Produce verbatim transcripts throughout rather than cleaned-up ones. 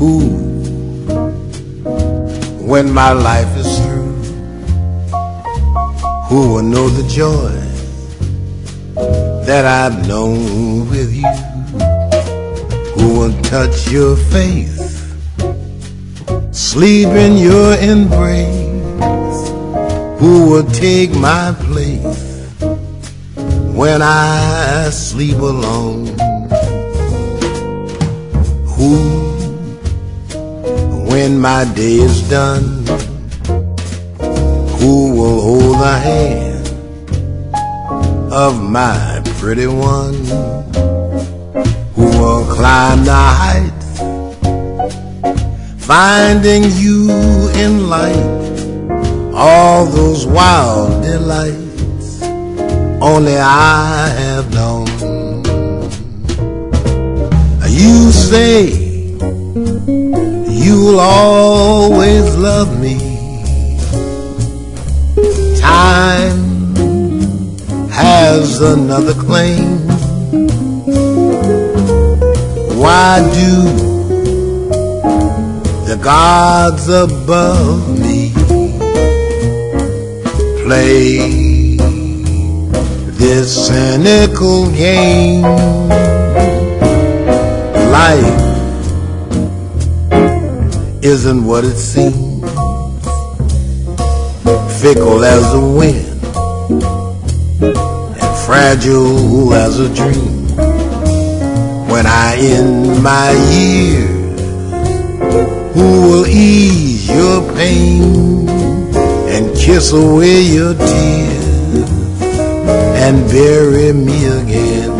Who, when my life is through, who will know the joy that I've known with you? Who will touch your face, sleep in your embrace? Who will take my place when I sleep alone? Who, when my day is done, who will hold the hand of my pretty one? Who will climb the heights, finding you in light, all those wild delights only I have known. You say you'll always love me. Time has another claim. Why do the gods above me play this cynical game? Life isn't what it seems, fickle as the wind and fragile as a dream. When I end my years, who will ease your pain and kiss away your tears and bury me again?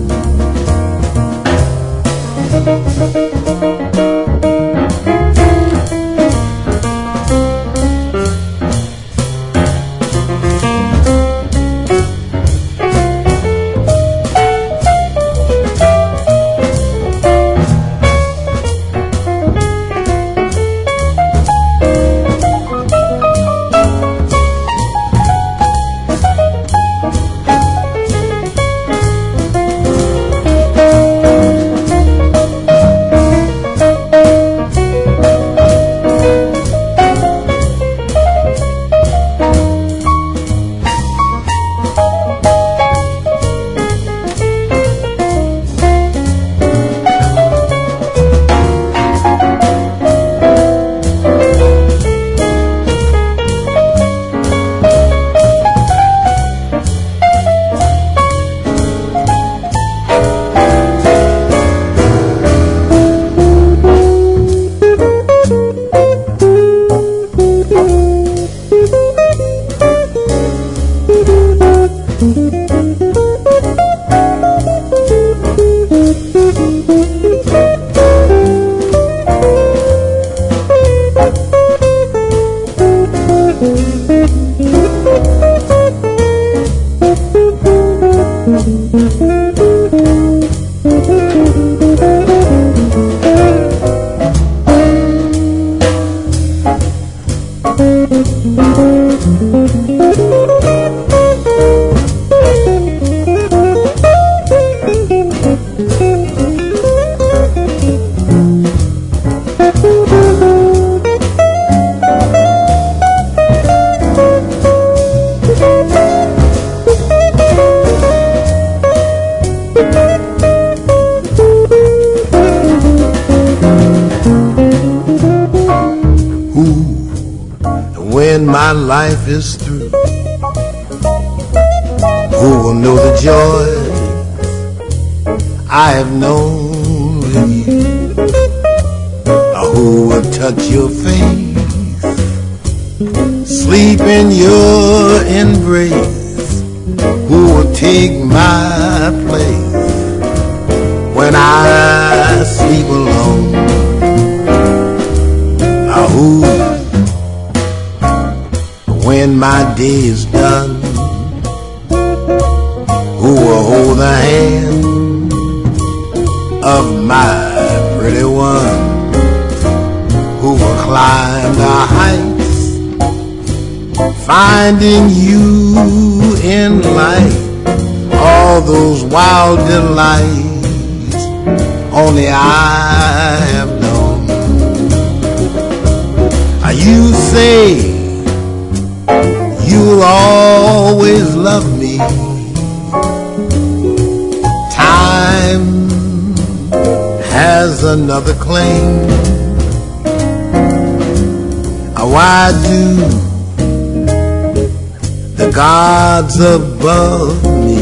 When my life is through, who will know the joy I have known with you? Or who will touch your face, sleep in your embrace? Who will take my place when I sleep alone? Or who, when my day is done, who will hold the hand of my pretty one? Who will climb the heights, finding you in light, all those wild delights only I have known? another claim. Why do the gods above me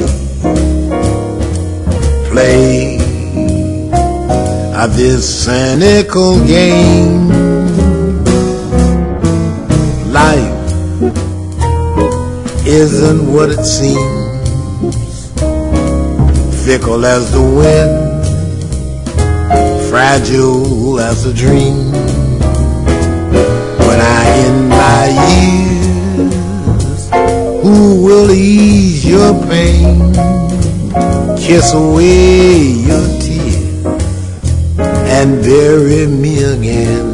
play this cynical game? Life isn't what it seems, fickle as the wind, fragile as a dream. When I end my years, who will ease your pain, kiss away your tears, and bury me again?